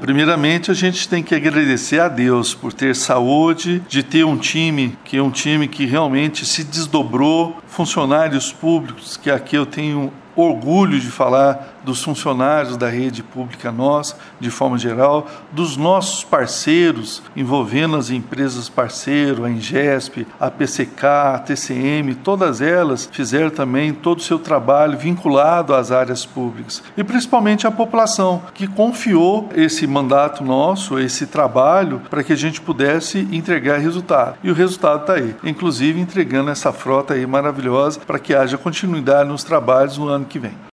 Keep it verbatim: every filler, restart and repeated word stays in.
Primeiramente, a gente tem que agradecer a Deus por ter saúde, de ter um time, que é um time que realmente se desdobrou, funcionários públicos, que aqui eu tenho orgulho de falar dos funcionários da rede pública nossa, de forma geral, dos nossos parceiros, envolvendo as empresas parceiras, a Ingesp, a P C K, a T C M, todas elas fizeram também todo o seu trabalho vinculado às áreas públicas. E principalmente a população, que confiou esse mandato nosso, esse trabalho, para que a gente pudesse entregar resultado. E o resultado está aí, inclusive entregando essa frota aí maravilhosa para que haja continuidade nos trabalhos no ano que vem.